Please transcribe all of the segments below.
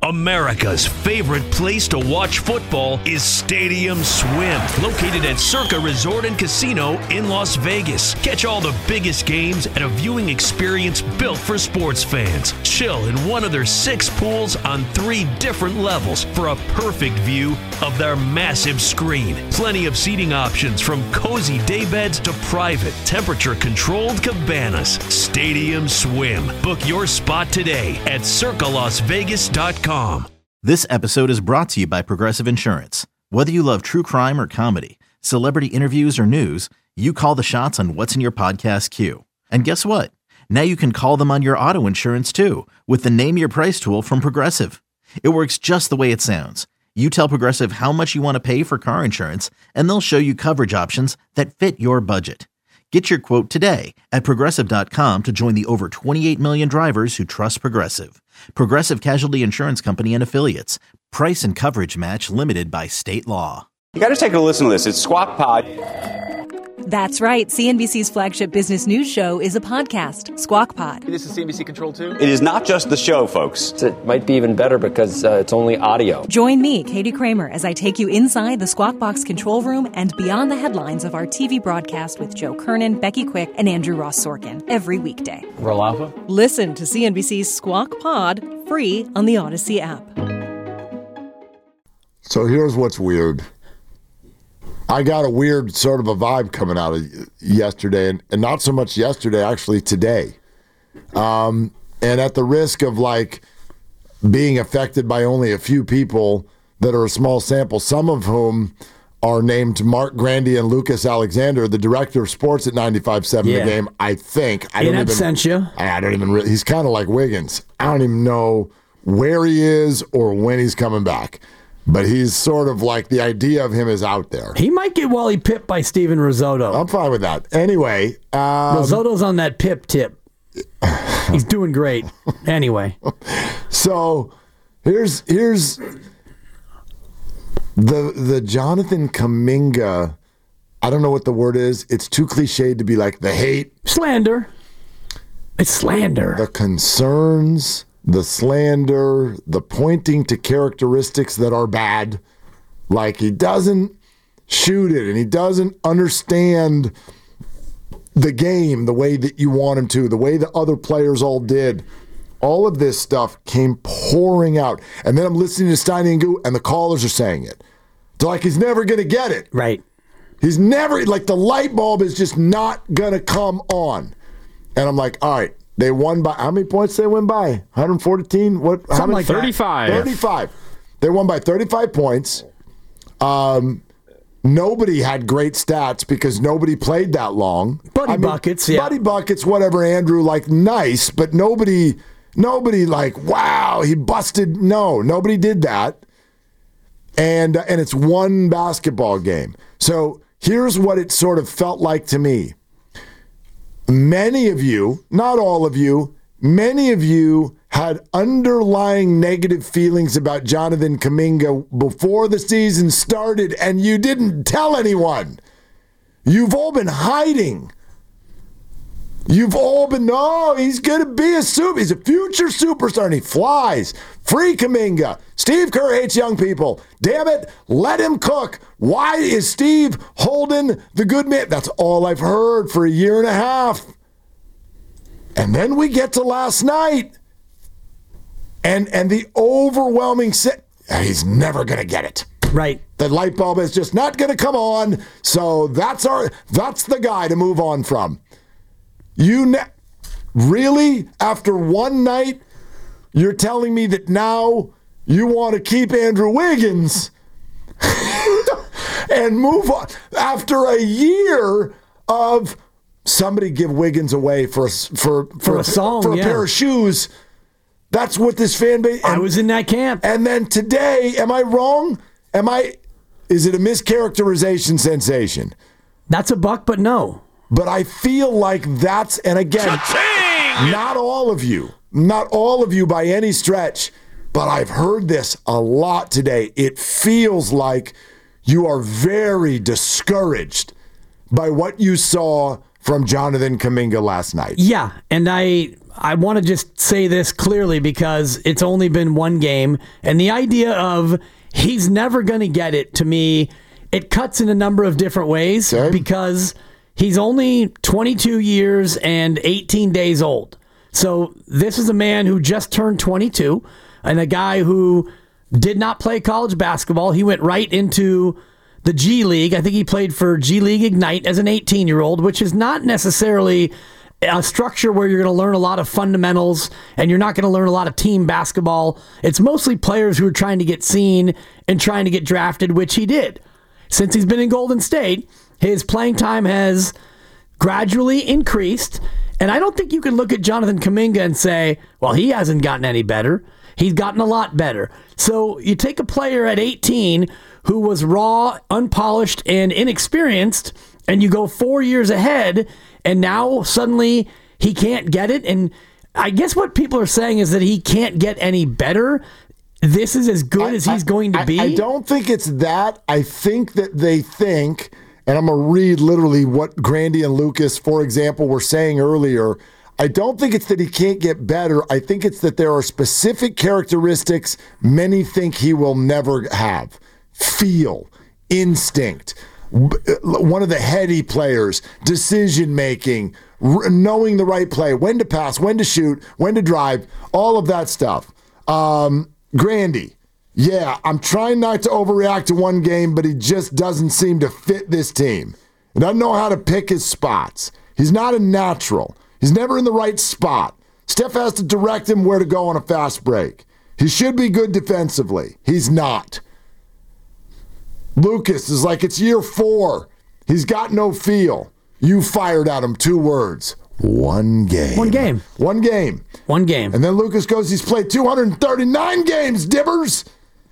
America's favorite place to watch football is Stadium Swim, located at Circa Resort and Casino in Las Vegas. Catch all the biggest games at a viewing experience built for sports fans. Chill in one of their 6 pools on 3 different levels for a perfect view of their massive screen. Plenty of seating options from cozy daybeds to private, temperature-controlled cabanas. Stadium Swim. Book your spot today at circalasvegas.com. This episode is brought to you by Progressive Insurance. Whether you love true crime or comedy, celebrity interviews or news, you call the shots on what's in your podcast queue. And guess what? Now you can call them on your auto insurance too with the Name Your Price tool from Progressive. It works just the way it sounds. You tell Progressive how much you want to pay for car insurance, and they'll show you coverage options that fit your budget. Get your quote today at Progressive.com to join the over 28 million drivers who trust Progressive. Progressive Casualty Insurance Company and Affiliates. Price and coverage match limited by state law. You got to take a listen to this. It's Squawk Pod. That's right. CNBC's flagship business news show is a podcast, Squawk Pod. This is CNBC Control 2? It is not just the show, folks. It might be even better because it's only audio. Join me, Katie Kramer, as I take you inside the Squawk Box control room and beyond the headlines of our TV broadcast with Joe Kernan, Becky Quick, and Andrew Ross Sorkin every weekday. Roll Alpha? Listen to CNBC's Squawk Pod free on the Odyssey app. So here's what's weird. I got a weird sort of a vibe coming out of yesterday, and not so much yesterday, actually today. And at the risk of like being affected by only a few people that are a small sample, some of whom are named Mark Grandy and Lucas Alexander, the director of sports at 95.7 The Game, I think. I don't even he's kind of like Wiggins. I don't even know where he is or when he's coming back. But he's sort of like, the idea of him is out there. He might get Wally pipped by Steven Risotto. I'm fine with that. Anyway. Risotto's on that pip tip. He's doing great. Anyway. So here's the Jonathan Kuminga. I don't know what the word is. It's too cliched to be like the hate. Slander. It's slander. The concerns, the slander, the pointing to characteristics that are bad. Like he doesn't shoot it and he doesn't understand the game the way that you want him to, the way the other players all did. All of this stuff came pouring out. And then I'm listening to Steiny and Goo, and the callers are saying it. They're like, he's never going to get it. Right. He's never, like the light bulb is just not going to come on. And I'm like, all right, they won by, how many points they win by? 114? What? Something like 35. 35. They won by 35 points. Nobody had great stats because nobody played that long. Buckets, yeah. Buddy buckets, whatever, Andrew, like nice, but nobody like, wow, he busted. No, nobody did that. And it's one basketball game. So here's what it sort of felt like to me. Many of you, not all of you, many of you had underlying negative feelings about Jonathan Kuminga before the season started, and you didn't tell anyone. You've all been hiding. You've all been, no, he's going to be a he's a future superstar, and he flies. Free Kuminga. Steve Kerr hates young people. Damn it, let him cook. Why is Steve holding the good man? That's all I've heard for a year and a half. And then we get to last night, and the overwhelming he's never going to get it. Right. The light bulb is just not going to come on, so that's the guy to move on from. Really? After one night, you're telling me that now you want to keep Andrew Wiggins and move on after a year of somebody give Wiggins away for a song, for a pair of shoes. That's what this fan base. I was in that camp. And then today, am I wrong? Is it a mischaracterization sensation? That's a buck, but no. But I feel like and again, not all of you by any stretch, but I've heard this a lot today. It feels like you are very discouraged by what you saw from Jonathan Kuminga last night. Yeah, and I I want to just say this clearly because it's only been one game, and the idea of he's never going to get it, to me, it cuts in a number of different ways because he's only 22 years and 18 days old. So this is a man who just turned 22 and a guy who did not play college basketball. He went right into the G League. I think he played for G League Ignite as an 18-year-old, which is not necessarily a structure where you're going to learn a lot of fundamentals and you're not going to learn a lot of team basketball. It's mostly players who are trying to get seen and trying to get drafted, which he did. Since he's been in Golden State, his playing time has gradually increased, and I don't think you can look at Jonathan Kuminga and say, well, he hasn't gotten any better. He's gotten a lot better. So you take a player at 18 who was raw, unpolished, and inexperienced, and you go 4 years ahead, and now suddenly he can't get it. And I guess what people are saying is that he can't get any better. This is as good as he's going to be. I don't think it's that. I think that they think, and I'm going to read literally what Grandy and Lucas, for example, were saying earlier. I don't think it's that he can't get better. I think it's that there are specific characteristics many think he will never have. Feel, instinct, one of the heady players, decision-making, knowing the right play, when to pass, when to shoot, when to drive, all of that stuff. Grandy, yeah, I'm trying not to overreact to one game, but he just doesn't seem to fit this team. He doesn't know how to pick his spots. He's not a natural. He's never in the right spot. Steph has to direct him where to go on a fast break. He should be good defensively. He's not. Lucas is like, it's year 4. He's got no feel. You fired at him 2 words. One game. One game. One game. One game. And then Lucas goes, he's played 239 games, Dibbers.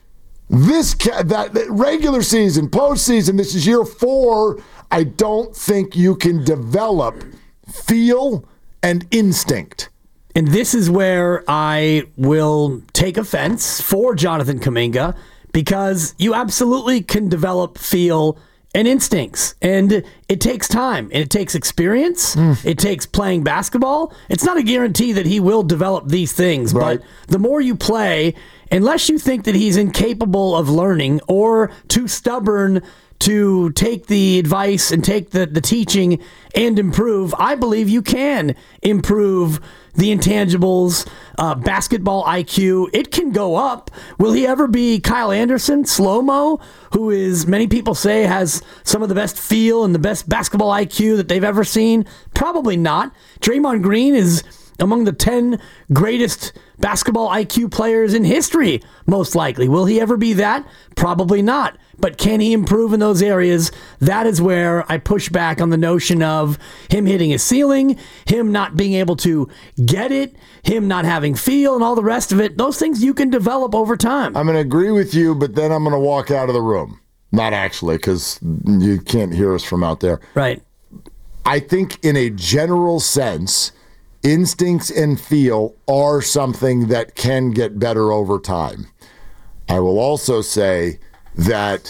That regular season, postseason, this is year 4. I don't think you can develop feel and instinct. And this is where I will take offense for Jonathan Kuminga, because you absolutely can develop feel and instincts, and it takes time, and it takes experience. It takes playing basketball. It's not a guarantee that he will develop these things, right. But the more you play, unless you think that he's incapable of learning or too stubborn to take the advice and take the teaching and improve, I believe you can improve the intangibles, basketball IQ. It can go up. Will he ever be Kyle Anderson, slow-mo, who is, many people say, has some of the best feel and the best basketball IQ that they've ever seen? Probably not. Draymond Green is among the 10 greatest basketball IQ players in history, most likely. Will he ever be that? Probably not. But can he improve in those areas? That is where I push back on the notion of him hitting his ceiling, him not being able to get it, him not having feel, and all the rest of it. Those things you can develop over time. I'm going to agree with you, but then I'm going to walk out of the room. Not actually, because you can't hear us from out there. Right. I think in a general sense, instincts and feel are something that can get better over time. I will also say that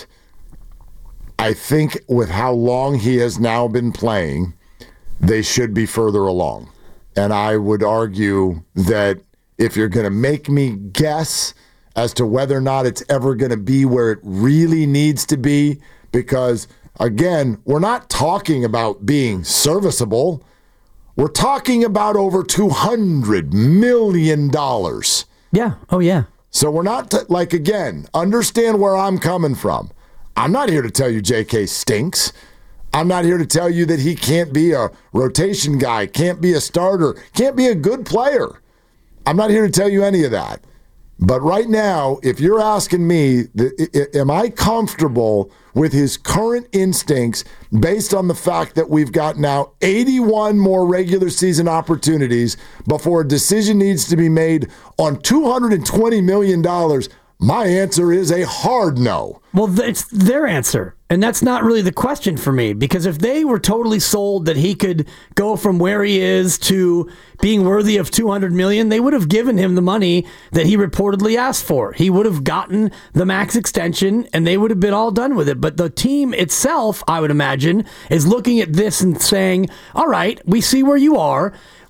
I think with how long he has now been playing, they should be further along. And I would argue that if you're going to make me guess as to whether or not it's ever going to be where it really needs to be, because, again, we're not talking about being serviceable. We're talking about over $200 million. Yeah. Oh, yeah. So we're not, again, understand where I'm coming from. I'm not here to tell you JK stinks. I'm not here to tell you that he can't be a rotation guy, can't be a starter, can't be a good player. I'm not here to tell you any of that. But right now, if you're asking me, am I comfortable with his current instincts based on the fact that we've got now 81 more regular season opportunities before a decision needs to be made on $220 million? My answer is a hard no. Well, it's their answer. And that's not really the question for me, because if they were totally sold that he could go from where he is to being worthy of $200 million, they would have given him the money that he reportedly asked for. He would have gotten the max extension and they would have been all done with it. But the team itself, I would imagine, is looking at this and saying, all right, we see where you are.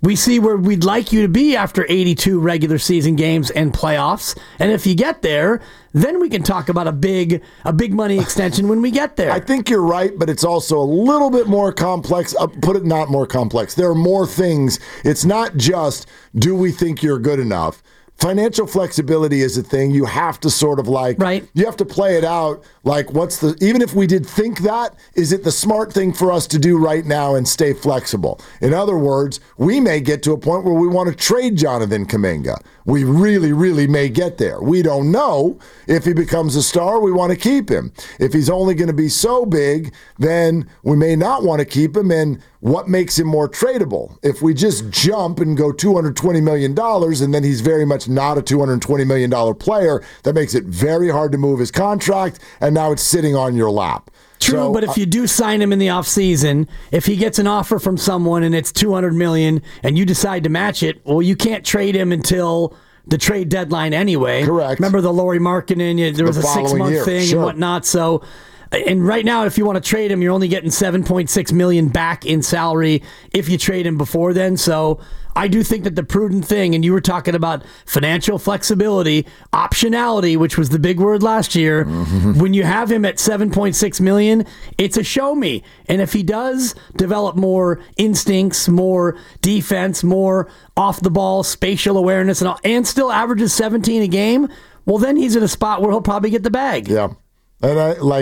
We see where we'd like you to be after 82 regular season games and playoffs. And if you get there, then we can talk about a big money extension when we get there. I think you're right, but it's also a little bit more complex. Not more complex. There are more things. It's not just, do we think you're good enough? Financial flexibility is a thing. You have to sort of you have to play it out. Like, even if we did think that, is it the smart thing for us to do right now and stay flexible? In other words, we may get to a point where we want to trade Jonathan Kuminga. We really, really may get there. We don't know. If he becomes a star, we want to keep him. If he's only going to be so big, then we may not want to keep him. And what makes him more tradable? If we just jump and go $220 million and then he's very much not a $220 million player, that makes it very hard to move his contract, and now it's sitting on your lap. True, but if you do sign him in the offseason, if he gets an offer from someone and it's $200 million and you decide to match it, well, you can't trade him until the trade deadline anyway. Correct. Remember the Lauri Markkanen, there was a 6-month thing and whatnot, so... And right now, if you want to trade him, you're only getting $7.6 million back in salary if you trade him before then. So I do think that the prudent thing, and you were talking about financial flexibility, optionality, which was the big word last year. Mm-hmm. When you have him at $7.6 million, it's a show me. And if he does develop more instincts, more defense, more off the ball, spatial awareness, and still averages 17 a game, well, then he's in a spot where he'll probably get the bag. Yeah. And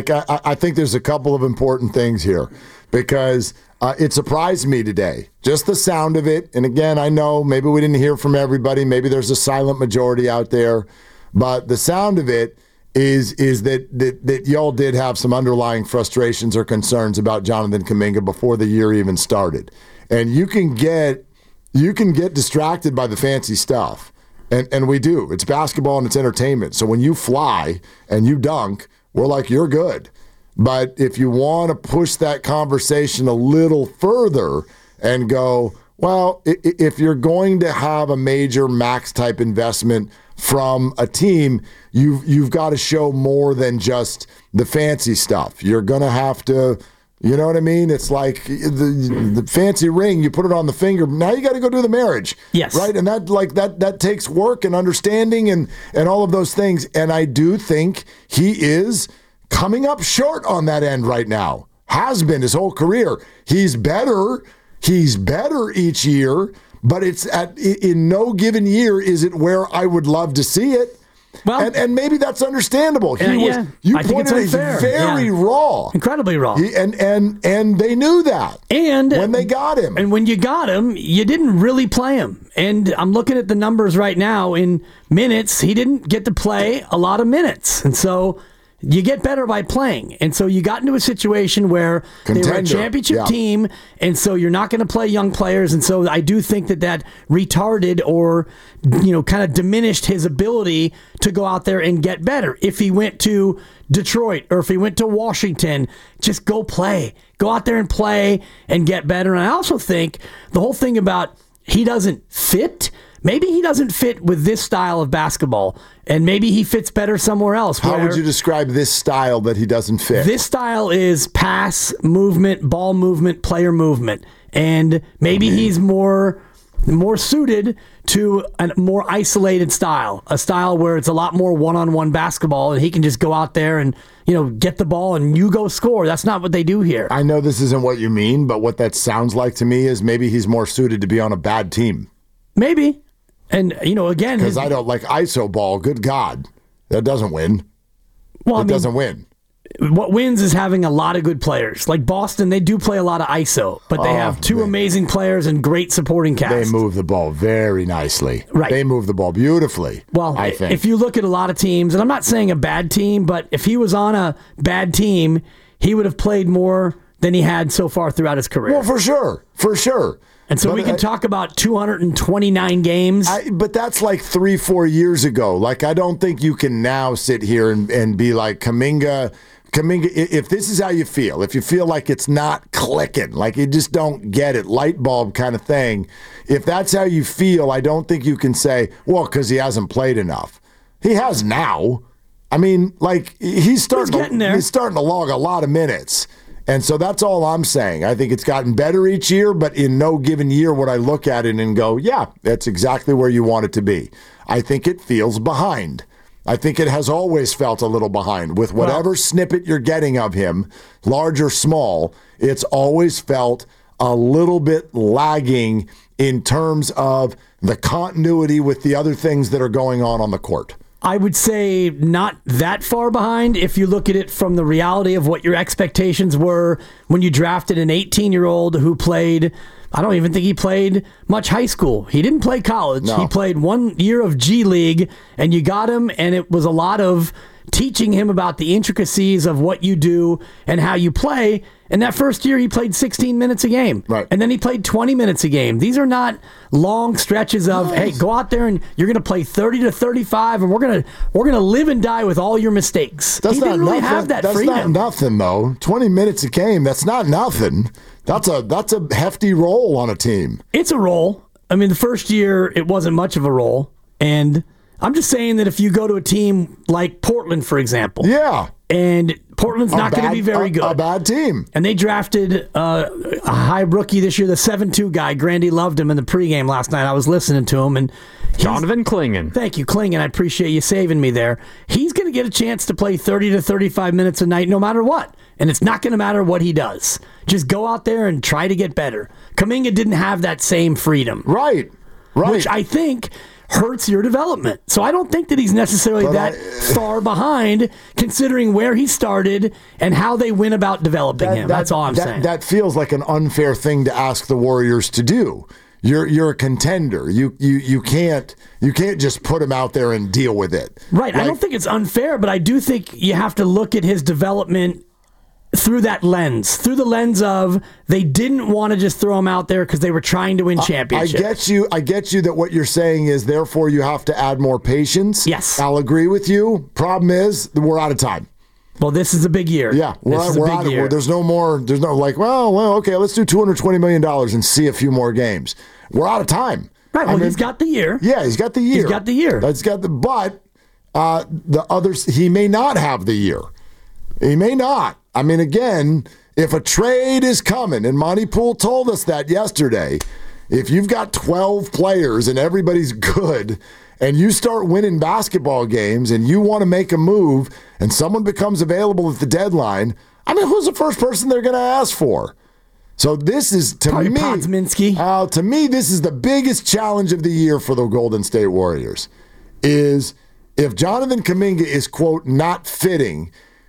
I think there's a couple of important things here, because it surprised me today, just the sound of it. And again, I know maybe we didn't hear from everybody. Maybe there's a silent majority out there, but the sound of it is that y'all did have some underlying frustrations or concerns about Jonathan Kuminga before the year even started. And you can get distracted by the fancy stuff. And we do. It's basketball and it's entertainment. So when you fly and you dunk, we're like, you're good. But if you want to push that conversation a little further and go, well, if you're going to have a major max type investment from a team, you've got to show more than just the fancy stuff. You're going to have to, you know what I mean? It's like the fancy ring, you put it on the finger. Now you got to go do the marriage. Yes. Right? And that takes work and understanding and all of those things. And I do think he is coming up short on that end right now. Has been his whole career. He's better each year, but it's in no given year is it where I would love to see it. Well, and maybe that's understandable. You pointed he's very raw. Incredibly raw. And they knew that. And when they got him. And when you got him, you didn't really play him. And I'm looking at the numbers right now in minutes. He didn't get to play a lot of minutes. And so you get better by playing. And so you got into a situation where they were a championship team, and so you're not going to play young players. And so I do think that retarded or, kind of diminished his ability to go out there and get better. If he went to Detroit or if he went to Washington, just go play. Go out there and play and get better. And I also think the whole thing about he doesn't fit, maybe he doesn't fit with this style of basketball, and maybe he fits better somewhere else. How would you describe this style that he doesn't fit? This style is pass, movement, ball movement, player movement. And maybe he's more suited to a more isolated style, a style where it's a lot more one-on-one basketball, and he can just go out there and get the ball and you go score. That's not what they do here. I know this isn't what you mean, but what that sounds like to me is maybe he's more suited to be on a bad team. Maybe. And, again... Because I don't like ISO ball. Good God. That doesn't win. Well, it doesn't win. What wins is having a lot of good players. Like Boston, they do play a lot of ISO, but they have two amazing players and great supporting cast. They move the ball very nicely. Right. They move the ball beautifully, I think. If you look at a lot of teams, and I'm not saying a bad team, but if he was on a bad team, he would have played more than he had so far throughout his career. Well, for sure. And so we can talk about 229 games. But that's like 3-4 years ago. Like, I don't think you can now sit here and be like, Kuminga, if this is how you feel, if you feel like it's not clicking, like you just don't get it, light bulb kind of thing, if that's how you feel, I don't think you can say, well, because he hasn't played enough. He has now. I mean, like, he's starting to log a lot of minutes. And so that's all I'm saying. I think it's gotten better each year, but in no given year would I look at it and go, yeah, that's exactly where you want it to be. I think it feels behind. I think it has always felt a little behind. With whatever snippet you're getting of him, large or small, it's always felt a little bit lagging in terms of the continuity with the other things that are going on the court. I would say not that far behind if you look at it from the reality of what your expectations were when you drafted an 18-year-old who played, I don't even think he played much high school. He didn't play college. No. He played 1 year of G League, and you got him, and it was a lot of teaching him about the intricacies of what you do and how you play. And that first year, he played 16 minutes a game. Right. And then he played 20 minutes a game. These are not long stretches of, hey, go out there and you're going to play 30 to 35, and we're gonna live and die with all your mistakes. He didn't really have that freedom. That's not nothing, though. 20 minutes a game, that's not nothing. That's a hefty role on a team. It's a role. I mean, the first year, it wasn't much of a role. And I'm just saying that if you go to a team like Portland, for example. Yeah. And Portland's not going to be very good. A bad team. And they drafted a high rookie this year, the 7'2" guy. Grandy loved him in the pregame last night. I was listening to him. And Jonathan Clingan. Thank you, Clingan. I appreciate you saving me there. He's going to get a chance to play 30 to 35 minutes a night no matter what. And it's not going to matter what he does. Just go out there and try to get better. Kuminga didn't have that same freedom. Right. Which I think hurts your development. So I don't think that he's necessarily far behind, considering where he started and how they went about developing him. That's all I'm saying. That feels like an unfair thing to ask the Warriors to do. You're a contender. You can't just put him out there and deal with it. Right. I don't think it's unfair, but I do think you have to look at his development through that lens, through the lens of they didn't want to just throw him out there because they were trying to win championships. I get you that what you're saying is therefore you have to add more patience. Yes. I'll agree with you. Problem is we're out of time. Well, this is a big year. Yeah, we're out of year. There's no like, okay, let's do $220 million and see a few more games. We're out of time. Right, well, he's got the year. Yeah, he's got the year. But the others, he may not have the year. He may not. I mean, again, if a trade is coming, and Monty Poole told us that yesterday, if you've got 12 players and everybody's good, and you start winning basketball games and you want to make a move and someone becomes available at the deadline, I mean, who's the first person they're going to ask for? So this is, probably me, Podziemski. To me, this is the biggest challenge of the year for the Golden State Warriors, is if Jonathan Kuminga is, quote, not fitting,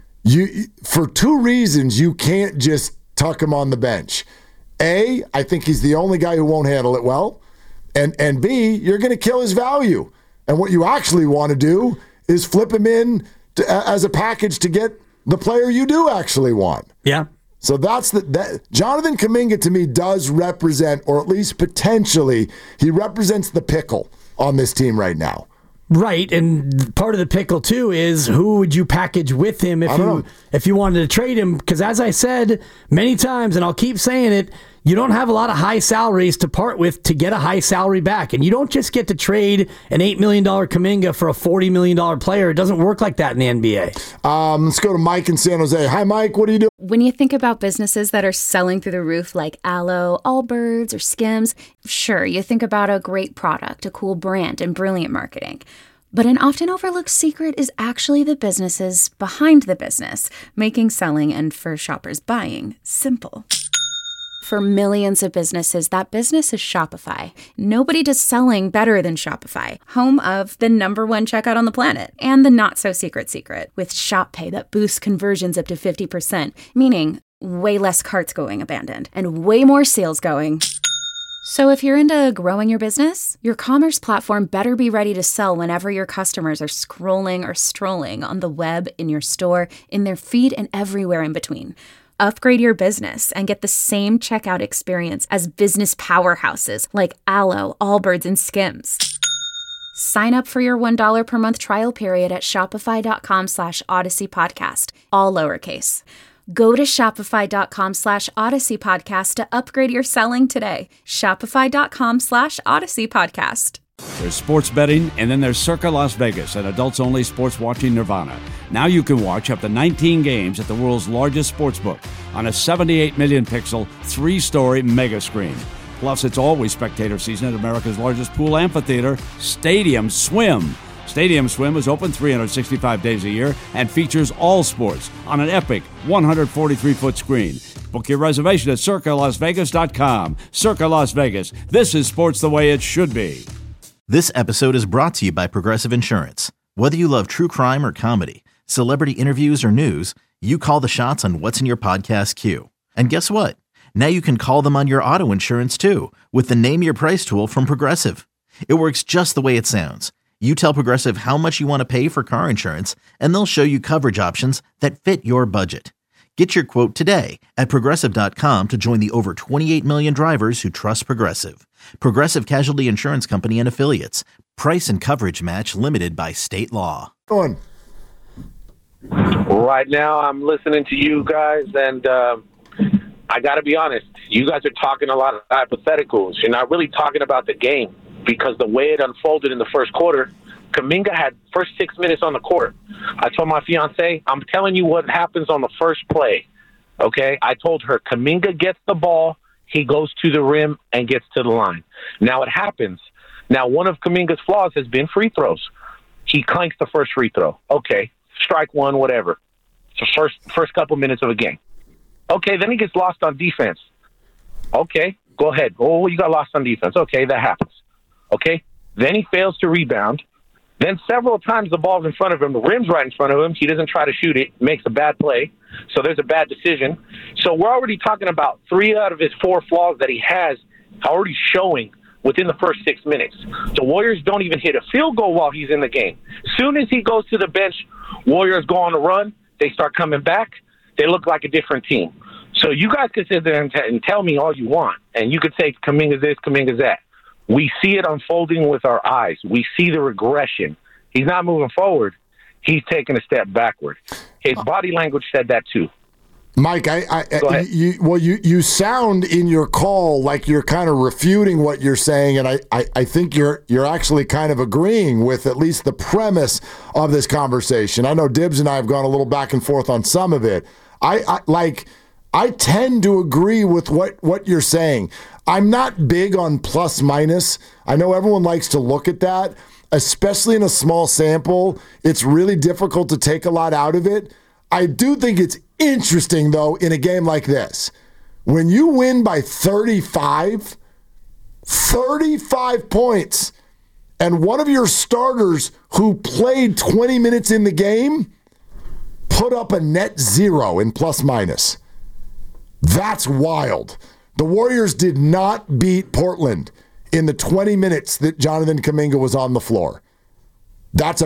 for two reasons, you can't just tuck him on the bench. A, I think he's the only guy who won't handle it well. And B, you're going to kill his value. And what you actually want to do is flip him in as a package to get the player you do actually want. Yeah. So that Jonathan Kuminga to me does represent, or at least potentially, he represents the pickle on this team right now. Right, and part of the pickle too is who would you package with him if you wanted to trade him? Because as I said many times, and I'll keep saying it, you don't have a lot of high salaries to part with to get a high salary back, and you don't just get to trade an $8 million Kuminga for a $40 million player. It doesn't work like that in the NBA. Let's go to Mike in San Jose. Hi, Mike. What are you doing? When you think about businesses that are selling through the roof like Aloe, Allbirds, or Skims, sure, you think about a great product, a cool brand, and brilliant marketing. But an often overlooked secret is actually the businesses behind the business, making selling and for shoppers buying simple. For millions of businesses, that business is Shopify. Nobody does selling better than Shopify, home of the #1 checkout on the planet and the not-so-secret secret with Shop Pay that boosts conversions up to 50%, meaning way less carts going abandoned and way more sales going. So if you're into growing your business, your commerce platform better be ready to sell whenever your customers are scrolling or strolling on the web, in your store, in their feed, and everywhere in between. Upgrade your business and get the same checkout experience as business powerhouses like Aloe, Allbirds, and Skims. Sign up for your $1 per month trial period at shopify.com/Odyssey Podcast, all lowercase. Go to shopify.com/Odyssey Podcast to upgrade your selling today. Shopify.com/Odyssey Podcast. There's sports betting, and then there's Circa Las Vegas, an adults-only sports watching nirvana. Now you can watch up to 19 games at the world's largest sportsbook on a 78 million pixel, 3-story mega screen. Plus, it's always spectator season at America's largest pool amphitheater, Stadium Swim. Stadium Swim is open 365 days a year and features all sports on an epic 143-foot screen. Book your reservation at CircaLasVegas.com. Circa Las Vegas. This is sports the way it should be. This episode is brought to you by Progressive Insurance. Whether you love true crime or comedy, celebrity interviews or news, you call the shots on what's in your podcast queue. And guess what? Now you can call them on your auto insurance too with the Name Your Price tool from Progressive. It works just the way it sounds. You tell Progressive how much you want to pay for car insurance, and they'll show you coverage options that fit your budget. Get your quote today at Progressive.com to join the over 28 million drivers who trust Progressive. Progressive Casualty Insurance Company and Affiliates. Price and coverage match limited by state law. Go on. Right now, I'm listening to you guys, and I got to be honest. You guys are talking a lot of hypotheticals. You're not really talking about the game, because the way it unfolded in the first quarter, Kuminga had first 6 minutes on the court. I told my fiance, I'm telling you what happens on the first play. Okay? I told her, Kuminga gets the ball, he goes to the rim and gets to the line. Now it happens. Now, one of Kuminga's flaws has been free throws. He clanks the first free throw. Okay, strike one, whatever. It's the first couple minutes of a game. Okay, then he gets lost on defense. Okay, go ahead. Oh, you got lost on defense. Okay, that happens. Okay, then he fails to rebound. Then several times the ball's in front of him. The rim's right in front of him. He doesn't try to shoot it. Makes a bad play. So there's a bad decision. So we're already talking about 3 out of his 4 flaws that he has already showing within the first 6 minutes. The Warriors don't even hit a field goal while he's in the game. As soon as he goes to the bench, Warriors go on a run. They start coming back. They look like a different team. So you guys can sit there and tell me all you want. And you could say Kuminga's this, Kuminga's that. We see it unfolding with our eyes. We see the regression. He's not moving forward. He's taking a step backward. His body language said that too. Mike, you sound in your call like you're kind of refuting what you're saying, and I think you're actually kind of agreeing with at least the premise of this conversation. I know Dibbs and I have gone a little back and forth on some of it. I tend to agree with what you're saying. I'm not big on plus minus. I know everyone likes to look at that, especially in a small sample. It's really difficult to take a lot out of it. I do think it's interesting, though, in a game like this. When you win by 35 points, and one of your starters who played 20 minutes in the game put up a net 0 in plus minus. That's wild. The Warriors did not beat Portland in the 20 minutes that Jonathan Kuminga was on the floor. That's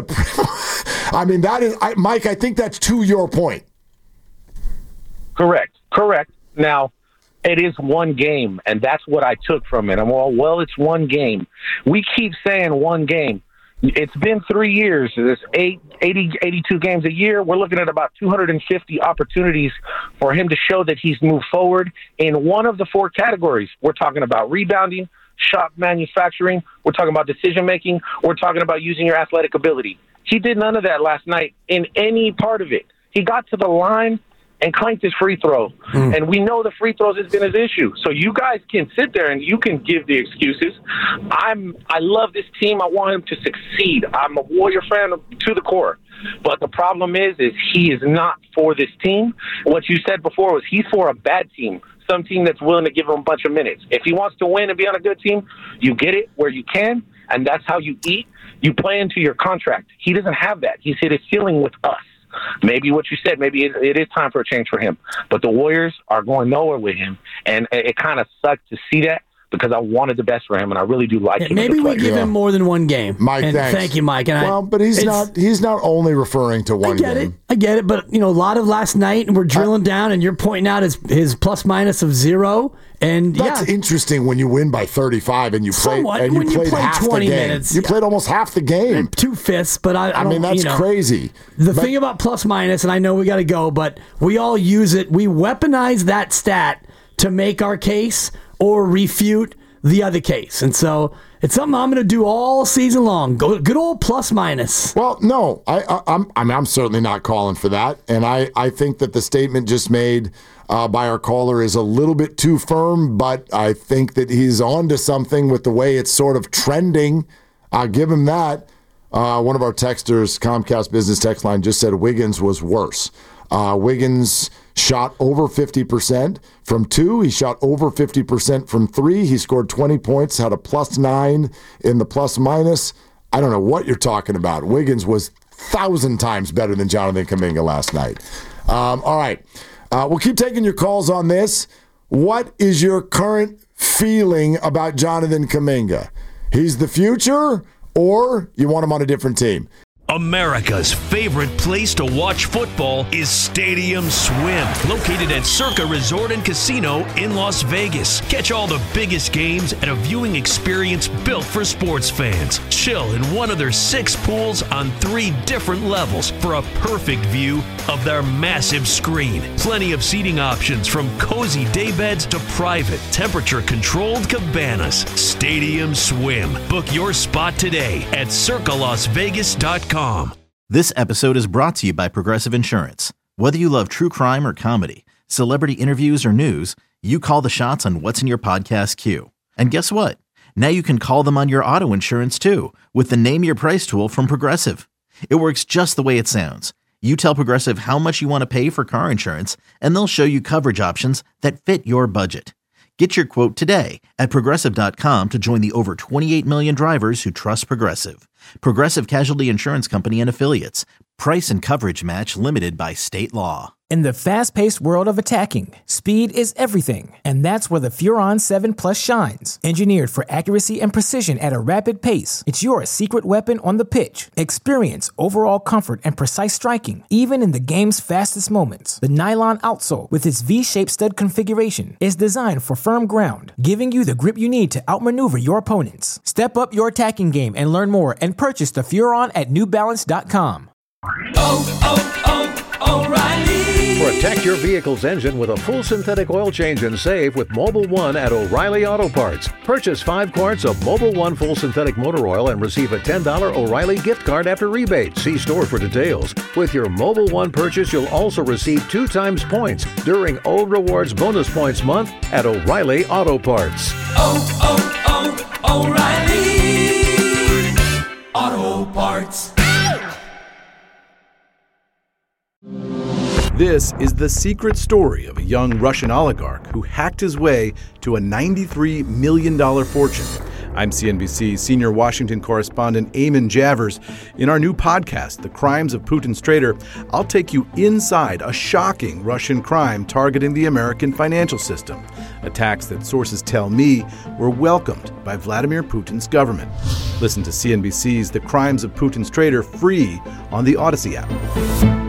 Mike, I think that's to your point. Correct. Now, it is one game, and that's what I took from it. I'm all, well, it's one game. We keep saying one game. It's been 3 years. There's 82 games a year. We're looking at about 250 opportunities for him to show that he's moved forward in one of the 4 categories. We're talking about rebounding, shot manufacturing. We're talking about decision-making. We're talking about using your athletic ability. He did none of that last night in any part of it. He got to the line and clanked his free throw. And we know the free throws has been his issue. So you guys can sit there and you can give the excuses. I love this team. I want him to succeed. I'm a Warrior fan to the core. But the problem is he is not for this team. What you said before was he's for a bad team, some team that's willing to give him a bunch of minutes. If he wants to win and be on a good team, you get it where you can, and that's how you eat. You play into your contract. He doesn't have that. He's hit his ceiling with us. Maybe what you said, maybe it is time for a change for him. But the Warriors are going nowhere with him, and it kind of sucked to see that because I wanted the best for him, and I really do like him. Maybe we give him more than one game. Mike, thanks. Thank you, Mike. But he's not only referring to one game. I get it. But, a lot of last night, and we're drilling down, and you're pointing out his plus minus of 0. And that's interesting when you win by 35 and you played half 20 the game. minutes. You played almost half the game. 2/5, but I mean, that's crazy. The thing about plus minus, and I know we got to go, but we all use it. We weaponize that stat to make our case or refute the other case. And so it's something I'm going to do all season long. Good old plus minus. Well, no, I'm certainly not calling for that. And I think that the statement just made by our caller is a little bit too firm, but I think that he's onto something with the way it's sort of trending. I'll give him that. One of our texters, Comcast Business Text Line, just said Wiggins was worse. Wiggins shot over 50% from 2. He shot over 50% from 3. He scored 20 points, had a +9 in the plus minus. I don't know what you're talking about. Wiggins was 1,000 times better than Jonathan Kuminga last night. All right. We'll keep taking your calls on this. What is your current feeling about Jonathan Kuminga? He's the future, or you want him on a different team? America's favorite place to watch football is Stadium Swim, located at Circa Resort and Casino in Las Vegas. Catch all the biggest games at a viewing experience built for sports fans. Chill in one of their 6 pools on 3 different levels for a perfect view of their massive screen. Plenty of seating options from cozy daybeds to private, temperature-controlled cabanas. Stadium Swim. Book your spot today at circalasvegas.com. This episode is brought to you by Progressive Insurance. Whether you love true crime or comedy, celebrity interviews or news, you call the shots on what's in your podcast queue. And guess what? Now you can call them on your auto insurance too with the Name Your Price tool from Progressive. It works just the way it sounds. You tell Progressive how much you want to pay for car insurance, and they'll show you coverage options that fit your budget. Get your quote today at Progressive.com to join the over 28 million drivers who trust Progressive. Progressive Casualty Insurance Company and Affiliates. Price and coverage match limited by state law. In the fast-paced world of attacking, speed is everything, and that's where the Furon 7 Plus shines. Engineered for accuracy and precision at a rapid pace, it's your secret weapon on the pitch. Experience overall comfort and precise striking, even in the game's fastest moments. The nylon outsole, with its V-shaped stud configuration, is designed for firm ground, giving you the grip you need to outmaneuver your opponents. Step up your attacking game and learn more and purchase the Furon at NewBalance.com. O'Reilly. Protect your vehicle's engine with a full synthetic oil change and save with Mobil 1 at O'Reilly Auto Parts. Purchase 5 quarts of Mobil 1 full synthetic motor oil and receive a $10 O'Reilly gift card after rebate. See store for details. With your Mobil 1 purchase, you'll also receive 2 times points during O Rewards Bonus Points Month at O'Reilly Auto Parts. O'Reilly Auto Parts. This is the secret story of a young Russian oligarch who hacked his way to a $93 million fortune. I'm CNBC senior Washington correspondent Eamon Javers. In our new podcast, The Crimes of Putin's Traitor, I'll take you inside a shocking Russian crime targeting the American financial system. Attacks that sources tell me were welcomed by Vladimir Putin's government. Listen to CNBC's The Crimes of Putin's Traitor free on the Odyssey app.